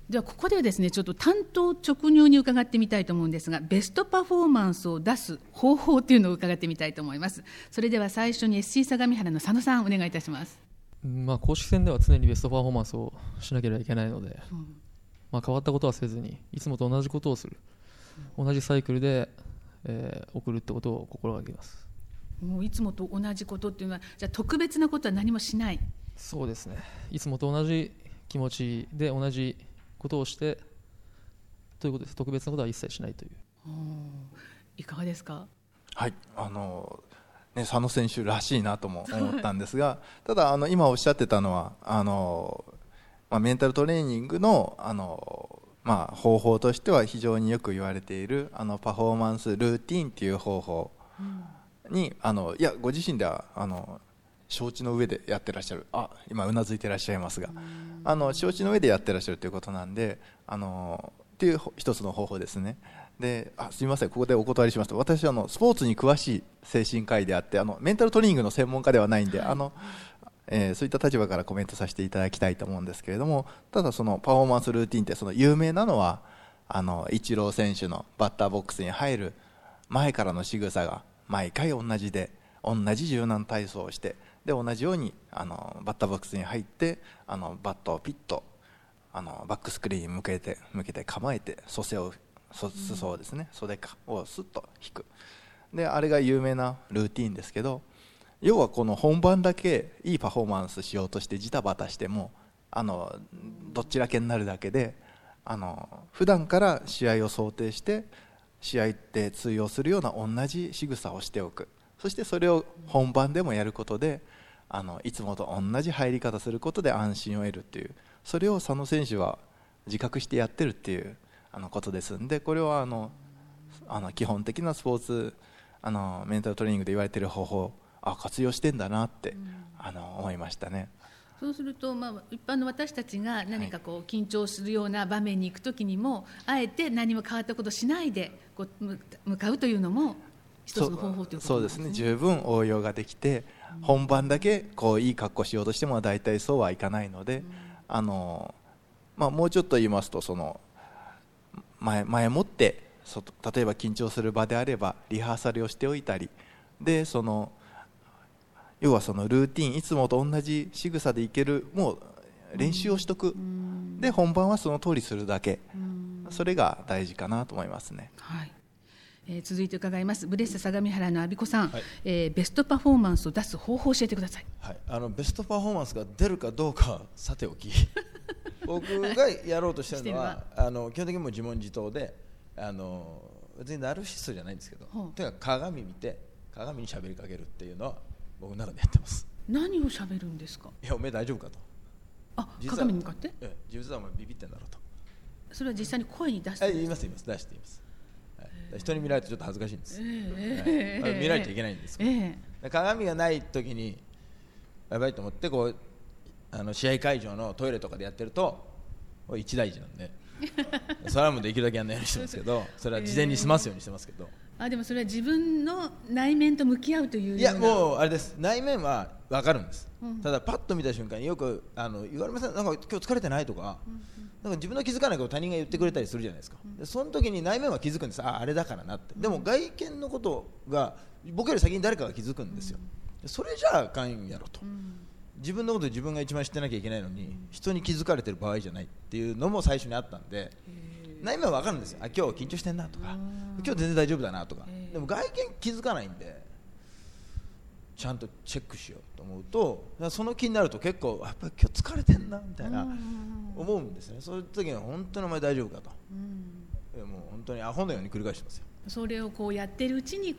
ではここではですね、ちょっと単刀直入に伺ってみたいと思うんですが、ベストパフォーマンスを出す方法というのを伺ってみたいと思います。それでは最初に SC 相模原の佐野さん、お願いいたします。 公式戦では常にベストパフォーマンスをしなければいけないので、変わったことはせずにいつもと同じことをする、同じサイクルで、送るってことを心がけます。 もういつもと同じことっていうのは、じゃあ特別なことは何もしない。 そうですね、いつもと同じ気持ちで同じことをしてということです。特別なことは一切しないという。 いかがですか。 はい、佐野選手らしいなとも思ったんですがただ今おっしゃってたのはメンタルトレーニングの方法としては非常によく言われているパフォーマンスルーティンという方法に、いやご自身では承知の上でやってらっしゃる、今うなずいてらっしゃいますが、承知の上でやってらっしゃるということなんで、っていう一つの方法ですね。ですみません、ここでお断りしますと、私はスポーツに詳しい精神科医であってメンタルトレーニングの専門家ではないんで、そういった立場からコメントさせていただきたいと思うんですけれども、ただそのパフォーマンスルーティンって有名なのはイチロー選手のバッターボックスに入る前からの仕草が毎回同じで、同じ柔軟体操をして、で同じようにバッターボックスに入ってバットをピッとバックスクリーンに向けて構えて裾をですね、袖をスッと引く。であれが有名なルーティンですけど、要はこの本番だけいいパフォーマンスしようとしてジタバタしてもどっちらけになるだけで、普段から試合を想定して試合って通用するような同じ仕草をしておく。そしてそれを本番でもやることでいつもと同じ入り方することで安心を得るっていう、それを佐野選手は自覚してやってるっていうことですんで、これは基本的なスポーツメンタルトレーニングで言われている方法活用してんだなって思いましたね。 そうすると、一般の私たちが何か緊張するような場面に行くときにも、あえて何も変わったことしないで向かうというのも一つの方法ということなんですね。そうですね、 十分応用ができて、本番だけいい格好しようとしても大体そうはいかないので、もうちょっと言いますと、前もって例えば緊張する場であればリハーサルをしておいたりで、要はルーティン、いつもと同じ仕草でいける、もう練習をしとく、で本番はその通りするだけ、それが大事かなと思いますね。 はい。続いて伺います。ブレッサ相模原の阿比子さん、ベストパフォーマンスを出す方法を教えてください。 はい、ベストパフォーマンスが出るかどうかはさておき僕がやろうとしてるのは基本的にも自問自答で、別にナルシストじゃないんですけど、とにかく鏡見て鏡に喋りかけるっていうのは僕の中でやってます。 何を喋るんですか。 いや、お前大丈夫かと。 鏡に向かって。 実はお前ビビってんだろうと。 それは実際に声に出して言います出して言います、人に見られてちょっと恥ずかしいんです、見られちゃいけないんですけど、鏡がない時にやばいと思って試合会場のトイレとかでやってると一大事なんでそれはもうできるだけやんないようにしてますけど、それは事前に済ますようにしてますけど、 でもそれは自分の内面と向き合うというような。 いや、もうあれです、内面は分かるんです、ただパッと見た瞬間によく言われません、なんか今日疲れてないとか、なんか自分の気づかないことを他人が言ってくれたりするじゃないですか。でその時に内面は気づくんです。あれだからなって。でも外見のことが僕より先に誰かが気づくんですよ。それじゃあかんやろと、自分のこと自分が一番知ってなきゃいけないのに人に気づかれてる場合じゃないっていうのも最初にあったんで、内面は分かるんですよ。今日緊張してんなとか、今日全然大丈夫だなとか。でも外見気づかないんでちゃんとチェックしようと思うと、その気になると結構やっぱり今日疲れてんなみたいな思うんですね。そういう時には本当にお前大丈夫かと、もう本当にアホのように繰り返してますよ。 それをやってるうちに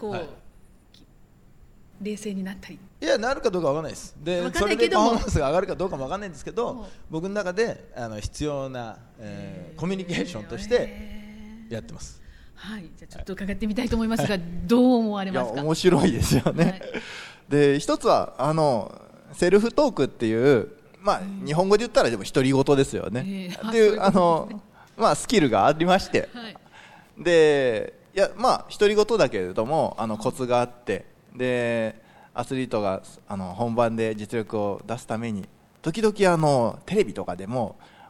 冷静になったり。 いや、なるかどうかわからないです。でそれでパフォーマンスが上がるかどうかもわかんないんですけど、僕の中で必要な、コミュニケーションとしてやってます。 はい、じゃあちょっと伺ってみたいと思いますが、どう思われますか。 いや、面白いですよね。で一つはセルフトークっていう、日本語で言ったらでも独り言ですよね、っていうスキルがありまして、でいや独り言だけれどもコツがあって、でアスリートが本番で実力を出すために時々テレビとかでも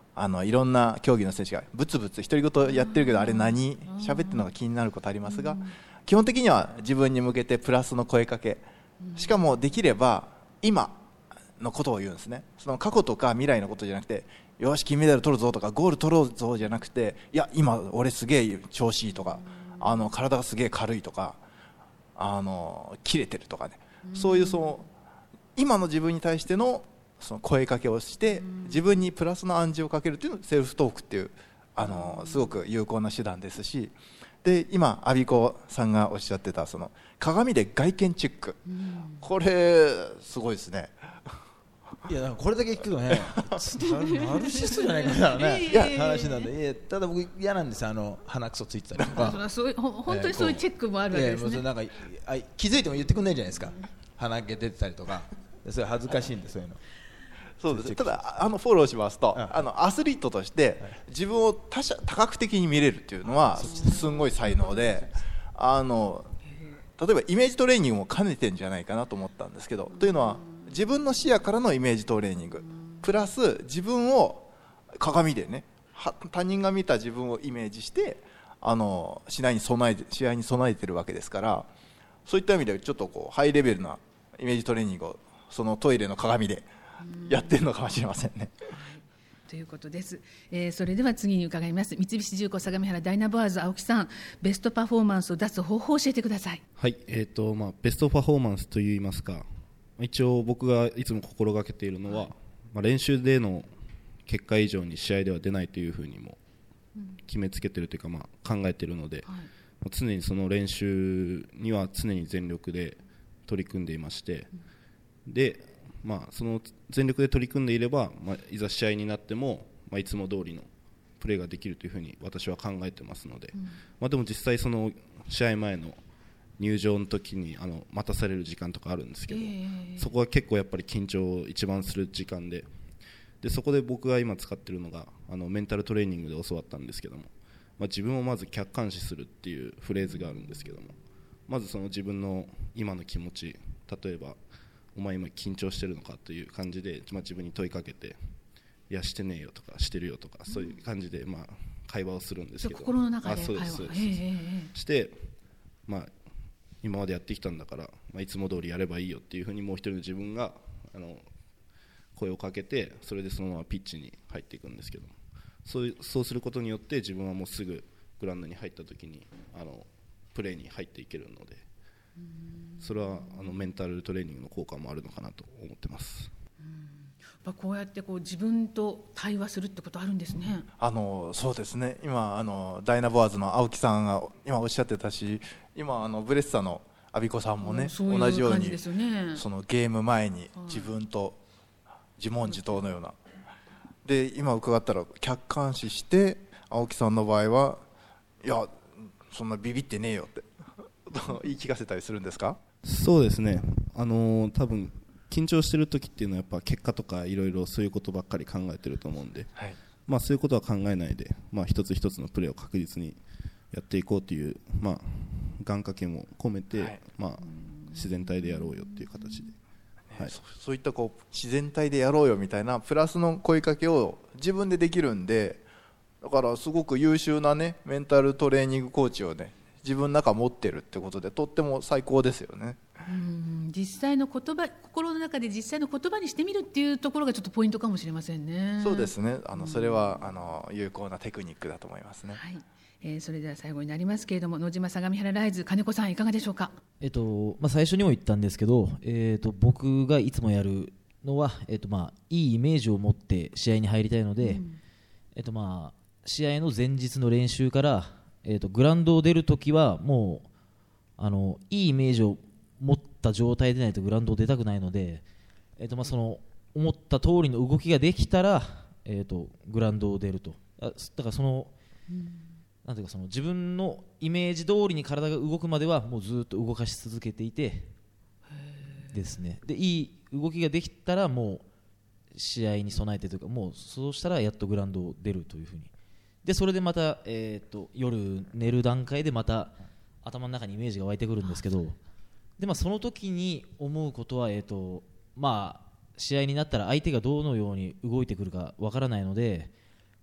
いろんな競技の選手がブツブツ独り言やってるけどあれ何喋ってるのが気になることありますが、基本的には自分に向けてプラスの声かけ、しかもできれば今のことを言うんですね。その過去とか未来のことじゃなくて、よし金メダル取るぞとかゴール取ろうぞじゃなくて、いや今俺すげえ調子いいとか、体がすげえ軽いとか、切れてるとかね、そういう今の自分に対してのその声かけをして自分にプラスの暗示をかけるというのがセルフトークっていうすごく有効な手段ですし、で今アビコさんがおっしゃってたその鏡で外見チェック、これすごいですね。 いやこれだけ聞くとねナルシストじゃないかみたいなね話なんで、ただ僕嫌なんです。鼻くそついてたりとか本当にそういうチェックもあるわけですね。 なんか気づいても言ってくんないじゃないですか。鼻毛出てたりとか、それ恥ずかしいんで、そういうの。 そうです。ただフォローしますと、アスリートとして自分を多角的に見れるっていうのはすごい才能で、例えばイメージトレーニングも兼ねてんじゃないかなと思ったんですけど、というのは自分の視野からのイメージトレーニングプラス自分を鏡でね、他人が見た自分をイメージして試合に備えてるわけですから、そういった意味でちょっとハイレベルなイメージトレーニングをそのトイレの鏡でやってるのかもしれませんね。 ということです。それでは次に伺います。三菱重工相模原ダイナボアーズ青木さん、ベストパフォーマンスを出す方法を教えてください。 はい、ベストパフォーマンスといいますか、一応僕がいつも心がけているのは、練習での結果以上に試合では出ないというふうにも決めつけているというか、考えているので、常にその練習には常に全力で取り組んでいまして、でその全力で取り組んでいれば、いざ試合になっても、いつも通りのプレーができるというふうに私は考えてますので、でも実際その試合前の入場の時に待たされる時間とかあるんですけど、そこは結構やっぱり緊張を一番する時間で、そこで僕が今使っているのがメンタルトレーニングで教わったんですけども、自分をまず客観視するっていうフレーズがあるんですけども、まずその自分の今の気持ち、例えばお前今緊張してるのかという感じで、自分に問いかけて、いやしてねえよとかしてるよとか、そういう感じで会話をするんですけど、 心の中で会話して、今までやってきたんだから、いつも通りやればいいよっていうふうにもう一人の自分が声をかけて、それでそのままピッチに入っていくんですけど、そうすることによって自分はもうすぐグラウンドに入った時にプレーに入っていけるので、それはメンタルトレーニングの効果もあるのかなと思ってます。 こうやって自分と対話するってことあるんですね。 そうですね。今ダイナボアーズの青木さんが今おっしゃってたし、今ブレッサのアビコさんもね、同じようにそのゲーム前に自分と自問自答のようなで、今伺ったら客観視して、青木さんの場合はいやそんなビビってねえよって言い聞かせたりするんですか？ そうですね、多分緊張してる時っていうのはやっぱ結果とかいろいろそういうことばっかり考えてると思うんで、そういうことは考えないで、一つ一つのプレーを確実にやっていこうという、願掛けも込めて、自然体でやろうよっていう形で、 そういった自然体でやろうよみたいなプラスの声かけを自分でできるんで、だからすごく優秀なねメンタルトレーニングコーチをね自分の中持ってるってことで、とっても最高ですよね。 実際の言葉、心の中で実際の言葉にしてみるっていうところがちょっとポイントかもしれませんね。 そうですね、それは有効なテクニックだと思いますね。 それでは最後になりますけれども、野島相模原ライズ金子さんいかがでしょうか？ 最初にも言ったんですけど、僕がいつもやるのは、いいイメージを持って試合に入りたいので、試合の前日の練習から、グラウンドを出るときはもういいイメージを持った状態でないとグラウンドを出たくないので、その思った通りの動きができたら、グラウンドを出ると。だからなんていうか、自分のイメージ通りに体が動くまではもうずっと動かし続けていてですね、でいい動きができたらもう試合に備えてというか、もうそうしたらやっとグラウンドを出るというふうに、でそれでまた、夜寝る段階でまた頭の中にイメージが湧いてくるんですけど、で、その時に思うことは、試合になったら相手がどのように動いてくるかわからないので、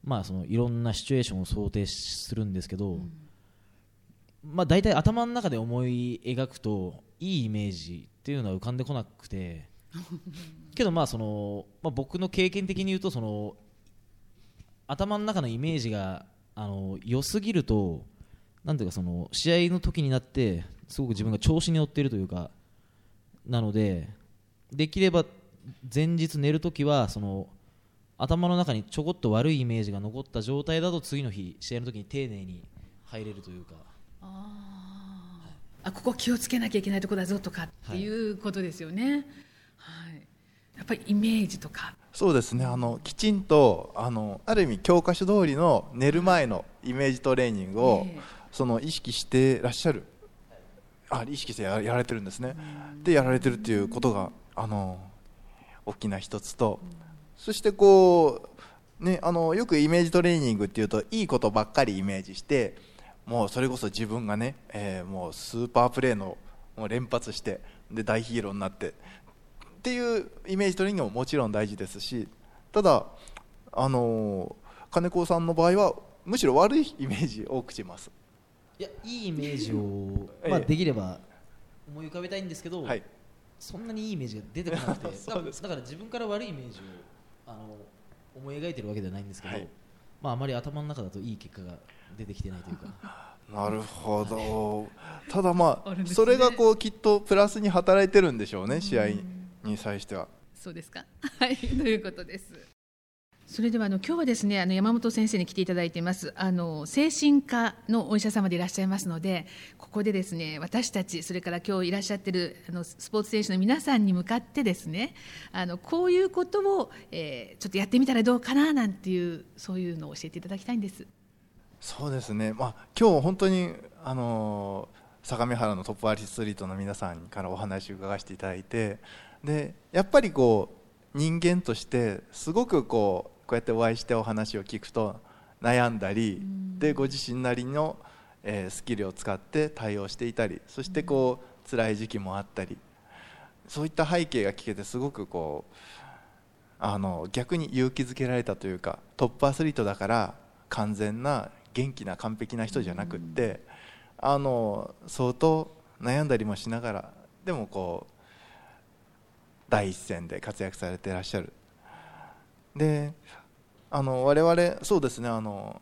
そのいろんなシチュエーションを想定するんですけど、大体頭の中で思い描くといいイメージっていうのは浮かんでこなくてけど僕の経験的に言うと頭の中のイメージが良すぎるとなんていうか試合の時になってすごく自分が調子に乗っているというかなので、できれば前日寝るときは頭の中にちょこっと悪いイメージが残った状態だと次の日試合の時に丁寧に入れるというか、 ここ気をつけなきゃいけないところだぞとかっていうことですよね。やっぱりイメージとかそうですね、きちんとある意味教科書通りの寝る前のイメージトレーニングを、意識してらっしゃる、意識してやられてるんですね。でやられてるっていうことが大きな一つと、そしてよくイメージトレーニングっていうといいことばっかりイメージして、もうそれこそ自分がね、もうスーパープレーのもう連発してで大ヒーローになってっていうイメージトレーニングももちろん大事ですし、ただ金子さんの場合はむしろ悪いイメージを多くします。 いいイメージを、できれば思い浮かべたいんですけど、そんなにいいイメージが出てこなくてだから自分から悪いイメージを思い描いてるわけではないんですけど、あまり頭の中だといい結果が出てきてないというか。 なるほど、ただそれがきっとプラスに働いてるんでしょうね、試合に際しては。 そうですかということです。それでは今日はですね山本先生に来ていただいています。精神科のお医者様でいらっしゃいますので、ここでですね私たちそれから今日いらっしゃっているスポーツ選手の皆さんに向かってですねこういうことを、ちょっとやってみたらどうかななんていうそういうのを教えていただきたいんです。 そうですね、今日本当に相模原のトップアスリートの皆さんからお話を伺わせていただいて、でやっぱり人間としてすごくこうやってお会いしてお話を聞くと悩んだりでご自身なりのスキルを使って対応していたり、そして辛い時期もあったり、そういった背景が聞けてすごく逆に勇気づけられたというか、トップアスリートだから完全な元気な完璧な人じゃなくって相当悩んだりもしながらでも第一線で活躍されていらっしゃる。で我々そうですね我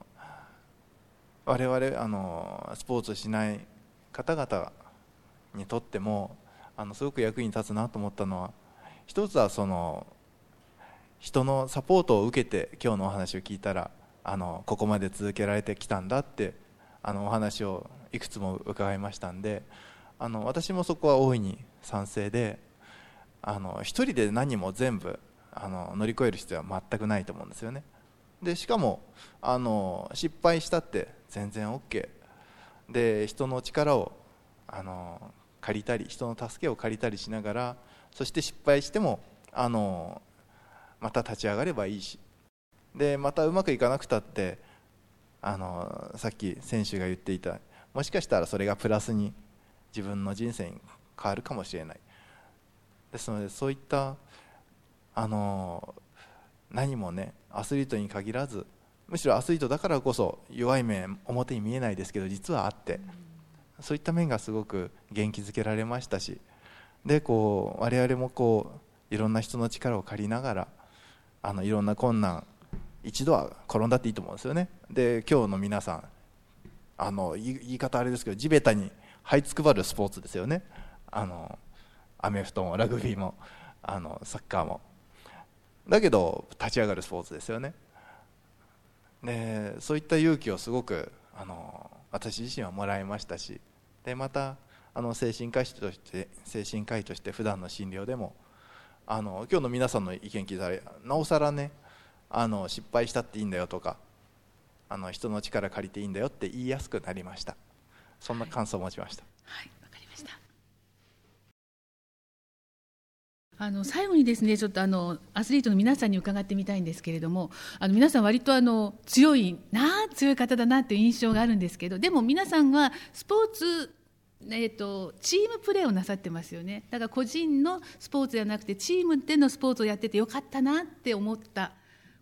々スポーツしない方々にとってもすごく役に立つなと思ったのは、一つは人のサポートを受けて今日のお話を聞いたらここまで続けられてきたんだってお話をいくつも伺いましたんで、私もそこは大いに賛成で、一人で何も全部乗り越える必要は全くないと思うんですよね。でしかも失敗したって全然 OK で、人の力を借りたり人の助けを借りたりしながら、そして失敗してもまた立ち上がればいいし、でまたうまくいかなくたってさっき選手が言っていた、もしかしたらそれがプラスに自分の人生に変わるかもしれない。ですのでそういった何もねアスリートに限らず、むしろアスリートだからこそ弱い面表に見えないですけど実はあって、そういった面がすごく元気づけられましたし、で我々もいろんな人の力を借りながらいろんな困難一度は転んだっていいと思うんですよね。で今日の皆さん言い方あれですけど地べたに這いつくばるスポーツですよね。アメフトもラグビーもサッカーもだけど立ち上がるスポーツですよね。でそういった勇気をすごく私自身はもらいましたし、でまた精神科医として普段の診療でも今日の皆さんの意見聞いたらなおさらね失敗したっていいんだよとか人の力借りていいんだよって言いやすくなりました。そんな感想を持ちました。 はい、わかりました。最後にですねちょっとアスリートの皆さんに伺ってみたいんですけれども、皆さん割と強い方だなという印象があるんですけど、でも皆さんはスポーツチームプレーをなさってますよね。だから個人のスポーツではなくてチームでのスポーツをやっててよかったなって思った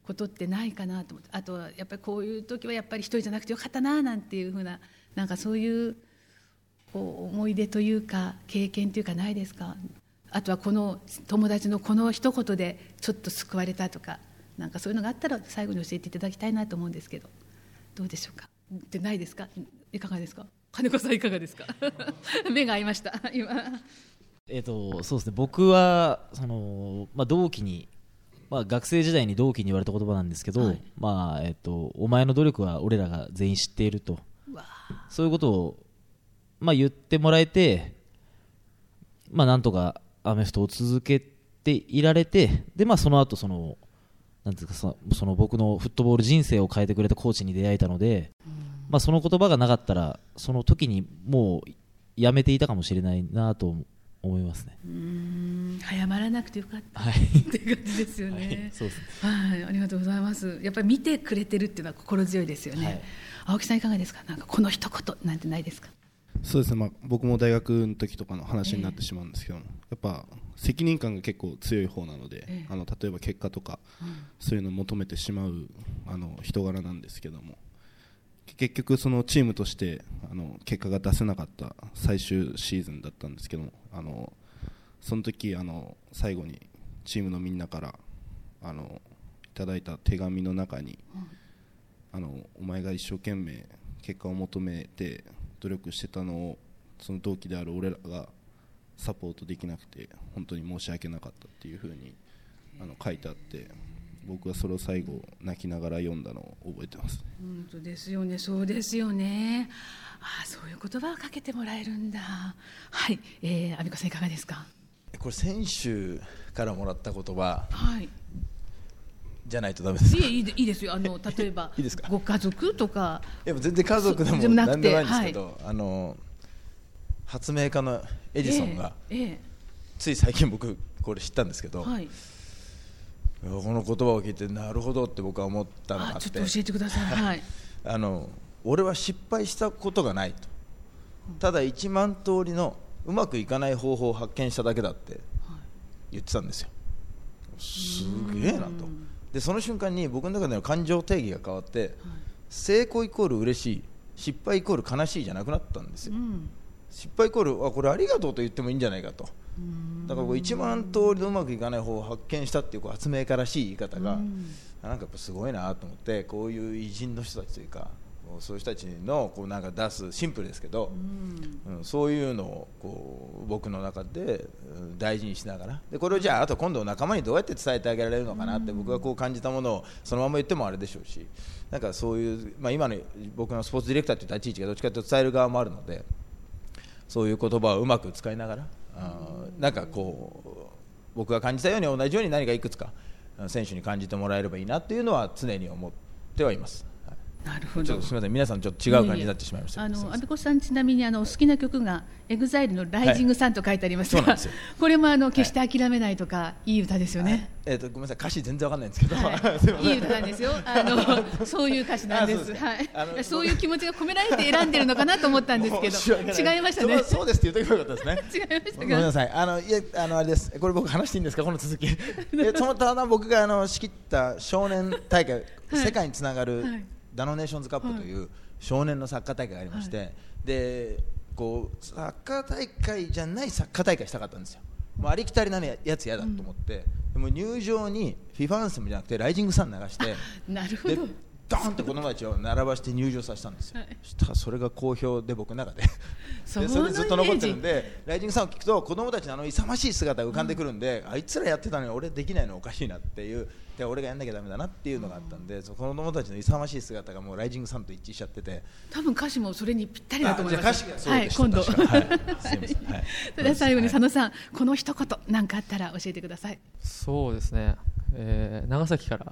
ことってないかなと思って、あとはやっぱりこういう時はやっぱり一人じゃなくてよかったななんていうふうな、なんかそういうこう思い出というか経験というかないですか。あとはこの友達のこの一言でちょっと救われたとか、なんかそういうのがあったら最後に教えていただきたいなと思うんですけど、どうでしょうか。でないですか。いかがですか。金子さんいかがですか。目が合いました今。 そうですね、僕は同期に、学生時代に同期に言われた言葉なんですけど、お前の努力は俺らが全員知っていると、そういうことを、言ってもらえて、なんとかアメフトを続けていられて、で、その後なんていうかその僕のフットボール人生を変えてくれたコーチに出会えたので、その言葉がなかったらその時にもうやめていたかもしれないなと思いますね。 早まらなくてよかった、 はい、 っていう感じですよね。 はい、そうですね。 はい、ありがとうございます。やっぱり見てくれてるっていうのは心強いですよね。はい、青木さんいかがですか。なんかこの一言なんてないですか。 そうですね、僕も大学の時とかの話になってしまうんですけども、やっぱ責任感が結構強い方なので、例えば結果とか、そういうのを求めてしまう人柄なんですけども、結局そのチームとして結果が出せなかった最終シーズンだったんですけども、その時最後にチームのみんなからいただいた手紙の中に、お前が一生懸命結果を求めて努力してたのをその同期である俺らがサポートできなくて本当に申し訳なかったっていう風に書いてあって、僕はそれを最後泣きながら読んだのを覚えてます。 本当ですよね。そうですよね。そういう言葉をかけてもらえるんだ。はい、阿美子さんいかがですか。 これ選手からもらった言葉、 はい、 じゃないとダメですか。 いいですよ。例えばいいですか。 ご家族とか。 全然家族でも何でもないんですけど、発明家のエジソンが、つい最近僕これ知ったんですけど、この言葉を聞いてなるほどって僕は思ったのがあって、 ちょっと教えてください。はい、 俺は失敗したことがないと、ただ1万通りのうまくいかない方法を発見しただけだって言ってたんですよ。すげえなと。でその瞬間に僕の中での感情定義が変わって、成功イコール嬉しい、失敗イコール悲しいじゃなくなったんですよ。失敗イコールこれありがとうと言ってもいいんじゃないかと。だから1万通りのうまくいかない方を発見したっていう発明家らしい言い方がなんかやっぱすごいなと思って、こういう偉人の人たちというかそういう人たちのなんか出すシンプルですけど、そういうのを僕の中で大事にしながら、でこれをじゃああと今度仲間にどうやって伝えてあげられるのかなって、僕が感じたものをそのまま言ってもあれでしょうし、なんかそういう、今の僕のスポーツディレクターという立ち位置がどっちかというと伝える側もあるので、そういう言葉をうまく使いながら、なんか僕が感じたように同じように何かいくつか選手に感じてもらえればいいなっていうのは常に思ってはいます。 なるほど。 ちょっとすみません、皆さんちょっと違う感じになってしまいました。 阿美子さんちなみにお好きな曲がエグザイルのライジングサンと書いてありますが、これも決して諦めないとか、いい歌ですよね。 ごめんなさい、歌詞全然わかんないんですけど、 いい歌なんですよ。そういう歌詞なんです。そういう気持ちが込められて選んでるのかなと思ったんですけど、違いましたね。 そうですって言っておけばよかったですね。 違いましたか。 ごめんなさい。あれです。これ僕話していいんですか、この続き。ただ僕が仕切った少年大会、世界につながるダノネーションズカップという少年のサッカー大会がありまして、でサッカー大会じゃないサッカー大会したかったんですよ。もうありきたりなやつ嫌だと思って、でも入場にフィファアンセムじゃなくてライジングサン流して、 なるほど、 ドーンって子供たちを並ばして入場させたんですよ。そしたらそれが好評で僕の中でそれでずっと残ってるんで、ライジングサンを聞くと子供たちの勇ましい姿が浮かんでくるんで、あいつらやってたのに俺できないのおかしいなっていう、で俺がやんなきゃダメだなっていうのがあったんで、子供たちの勇ましい姿がもうライジングサンと一致しちゃってて、 多分歌詞もそれにぴったりだと思います。 今度それでは最後に佐野さん、この一言何かあったら教えてください。 そうですね、長崎から、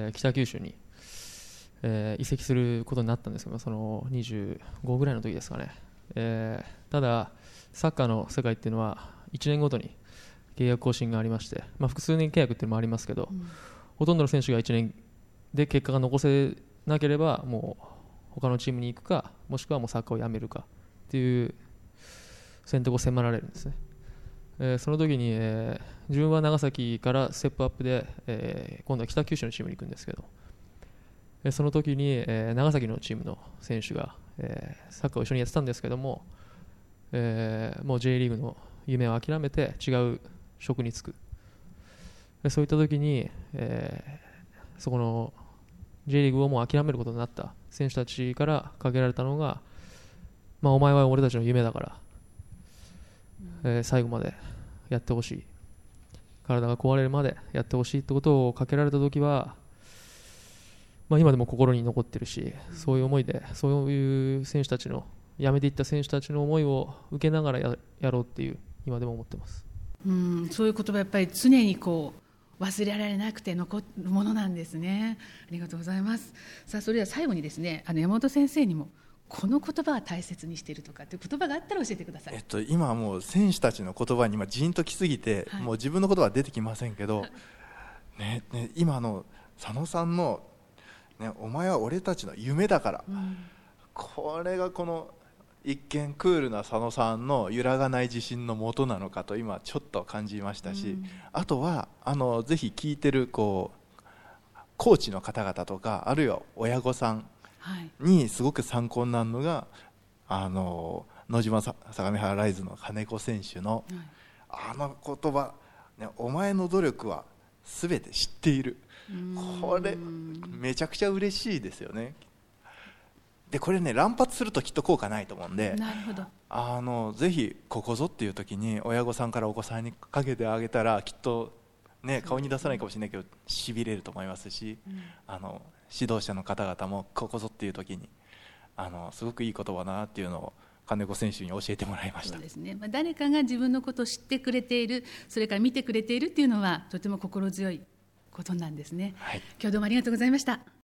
北九州に移籍することになったんですけど、その25ぐらいの時ですかね。ただサッカーの世界っていうのは1年ごとに契約更新がありまして、複数年契約っていうのもありますけど、ほとんどの選手が1年で結果が残せなければもう他のチームに行くか、もしくはもうサッカーをやめるかっていう選択を迫られるんですね。 その時に、自分は長崎からステップアップで、今度は北九州のチームに行くんですけど、その時に、長崎のチームの選手が、サッカーを一緒にやってたんですけども、もう J リーグの夢を諦めて違う職に就く。そういった時に、そこの J リーグをもう諦めることになった選手たちからかけられたのが、お前は俺たちの夢だから、最後までやってほしい、体が壊れるまでやってほしいってことをかけられた時は、今でも心に残ってるし、そういう思いでそういう選手たちの辞めていった選手たちの思いを受けながらやろうっていう今でも思ってます。 そういう言葉やっぱり常に忘れられなくて残るものなんですね。ありがとうございます。さあ、それでは最後にですね、山本先生にもこの言葉は大切にしているとかっていう言葉があったら教えてください。 今はもう選手たちの言葉にジーンときすぎて、もう自分の言葉は出てきませんけど、今の佐野さんの、お前は俺たちの夢だから、これがこの一見クールな佐野さんの揺らがない自信の元なのかと今ちょっと感じましたし、あとはぜひ聞いてるコーチの方々とか、あるいは親御さんにすごく参考になるのが、野島相模原ライズの金子選手の、言葉、お前の努力は全て知っている、これめちゃくちゃ嬉しいですよね。でこれね、乱発するときっと効果ないと思うんで、 なるほど、 ぜひここぞっていう時に親御さんからお子さんにかけてあげたら、きっと顔に出さないかもしれないけどしびれると思いますし、指導者の方々もここぞっていう時にすごくいい言葉だなっていうのを金子選手に教えてもらいました。 そうですね、誰かが自分のことを知ってくれている、それから見てくれているっていうのはとても心強いことなんですね。今日どうもありがとうございました。